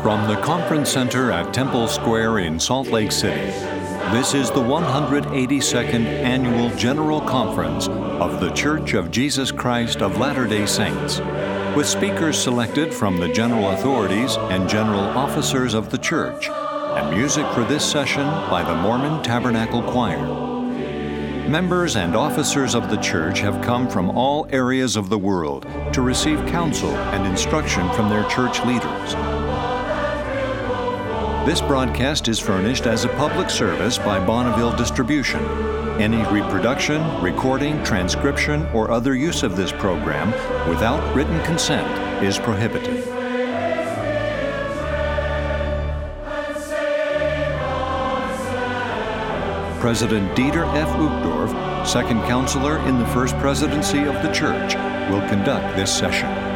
From the Conference Center at Temple Square in Salt Lake City, this is the 182nd Annual General Conference of The Church of Jesus Christ of Latter-day Saints, with speakers selected from the general authorities and general officers of the Church, and music for this session by the Mormon Tabernacle Choir. Members and officers of the Church have come from all areas of the world to receive counsel and instruction from their church leaders. This broadcast is furnished as a public service by Bonneville Distribution. Any reproduction, recording, transcription, or other use of this program without written consent is prohibited. President Dieter F. Uchtdorf, second counselor in the First Presidency of the Church, will conduct this session.